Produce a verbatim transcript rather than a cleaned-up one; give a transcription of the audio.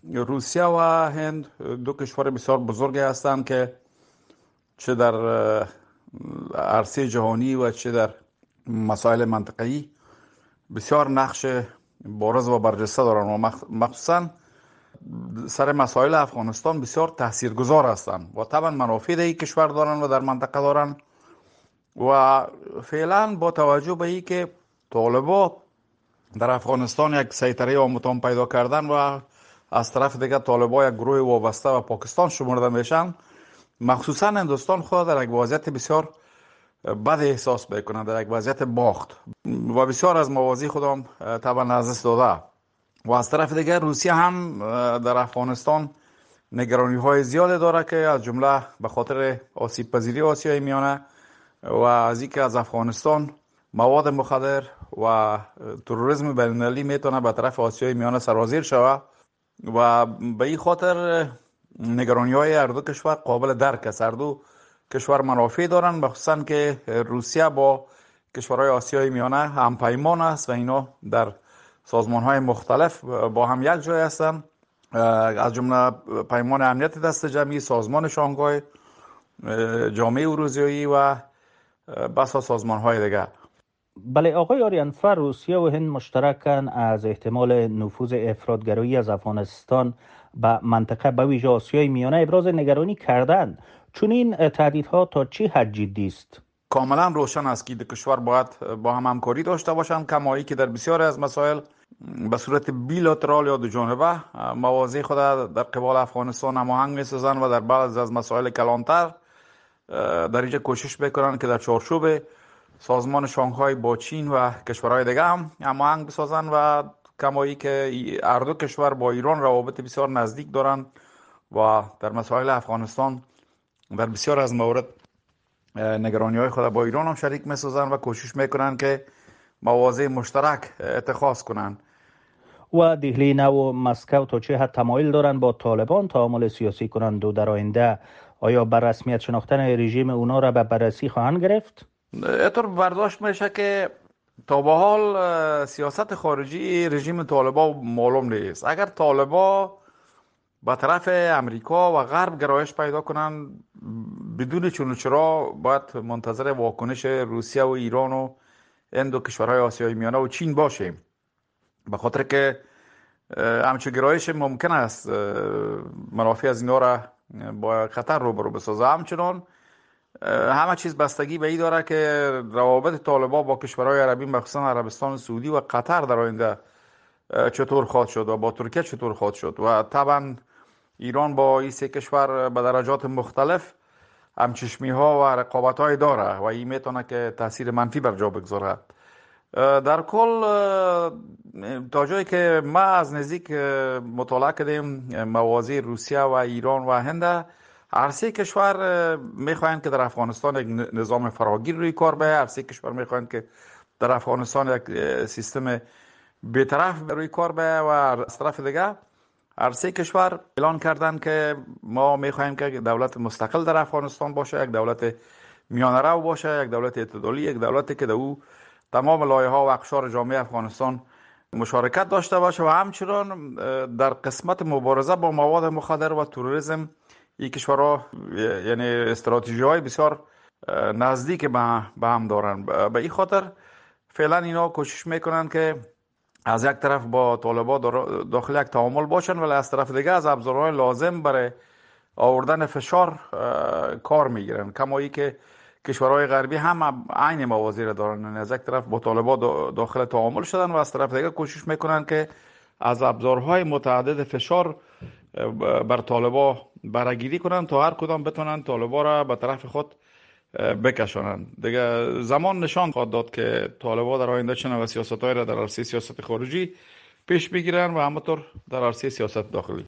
روسیه و هند دو کشور بسیار بزرگی هستند که چه در عرصه جهانی و چه در مسائل منطقه‌ای بسیار نقش بارز و برجسته دارند و مخصوصا سر مسائل افغانستان بسیار تاثیرگذار هستند و طبعا منافع این کشور دارند و در منطقه دارند. و فعلا با توجه به این که طالبان در افغانستان یک سیطره آمتان پیدا کردن و از طرف دیگه طالبان یک گروه وابسته و پاکستان شمرده میشن، مخصوصا هندوستان خود در یک وضعیت بسیار بد احساس میکنه، در یک وضعیت باخت و بسیار از موازی خودم طبعا از دست داده. و از طرف دیگه روسیه هم در افغانستان نگرانی های زیاده داره که از جمله به خاطر آسیب پذیری آسیای میانه و از اینکه از افغانستان مواد مخدر و تروریسم بین المللی میتونه به طرف آسیای میانه سرازیر شود و به این خاطر نگرانی های هر دو کشور قابل درک است. هر دو کشور منافع دارن، مخصوصا که روسیه با کشورهای آسیای میانه هم پیمان است و اینا در سازمان های مختلف با هم یک جای هستند، از جمله پیمان امنیت دست جمعی، سازمان شانگهای، جامعه اروزیایی و بسا سازمان های دیگر. بله آقای آریانفر، روسیه و هند مشترکاً از احتمال نفوذ افراطگرایی از افغانستان به منطقه به ویژه آسیای میانه ابراز نگرانی کردند. چون این تهدیدها تا چه حد جدی است؟ کاملا روشن است که دو کشور باید با هم همکاری داشته باشند، کمایی که در بسیاری از مسائل به صورت بیلاترال یا دو جانبه مواضع خود در قبال افغانستان هماهنگ می‌سازند و در بعضی از مسائل کلانتر در اینجا کوشش میکنند که در چارچوب سازمان شانگهای با چین و کشورهای دیگه هم هماهنگ بسازند و کمایی که هر دو کشور با ایران روابط بسیار نزدیک دارند و در مسائل افغانستان در بسیار از موارد نگرانی های خود با ایران هم شریک می‌سازند و کوشش میکنند که مواضع مشترک اتخاذ کنند. و دهلی نو و مسکو تا چه حد تمایل دارند با طالبان تعامل سیاسی کنند و در آینده آیا بر رسمیت شناختن رژیم اونا را به بررسی خواهند گرفت؟ اینطور برداشت میشه که تا به حال سیاست خارجی رژیم طالبان معلوم نیست. اگر طالبان به طرف امریکا و غرب گرایش پیدا کنند، بدون چون و چرا باید منتظر واکنش روسیه و ایران و این دو کشورهای آسیای میانه و چین باشیم، به خاطر که همچون گرایش ممکن است منافع از اینا را با خطر روبرو بسازه. همچنان همه چیز بستگی به این داره که روابط طالبان با کشورهای عربی مخصوصا عربستان سعودی و قطر در آینده چطور خواهد شد و با ترکیه چطور خواهد شد و طبعا ایران با این سه کشور به درجات مختلف همچشمی ها و رقابت های داره و این میتونه که تاثیر منفی بر جا بگذاره. در کل تا جایی که ما از نزدیک مطالعه کردیم مواضع روسیه و ایران و هند، هر سه کشور میخواهند که در افغانستان یک نظام فراگیر روی کار بیاید، هر سه کشور میخواهند که در افغانستان یک سیستم بی‌طرف روی کار بیاید و از طرف دیگه هر سه کشور اعلان کردند که ما میخواهیم که دولت مستقل در افغانستان باشه، یک دولت میانه رو باشه، یک دولت اعتدالی، یک دولتی که در او تمام لایه‌ها و اقشار جامعه افغانستان مشارکت داشته باشه و همچنان در قسمت مبارزه با مواد مخدر و تروریسم این کشورها یعنی استراتژی های بسیار نزدیک به هم دارن. به این خاطر فعلا اینا کوشش میکنن که از یک طرف با طالبان داخل یک تعامل باشن ولی از طرف دیگه از ابزارهای لازم برای آوردن فشار کار میگیرن، کمایی که کشورهای غربی هم عین مواضع را دارن. از یک طرف با طالبان داخل تعامل شدن و از طرف دیگه کوشش میکنن که از ابزارهای متعدد فشار بر طالبان برگیری کنن تا هر کدام بتونن طالبان را به طرف خود بکشانند. دیگه زمان نشان خواهد داد که طالبان در آینده چه نوع سیاست‌هایی را در عرصه سیاست خارجی پیش بگیرن و همینطور در عرصه سیاست داخلی.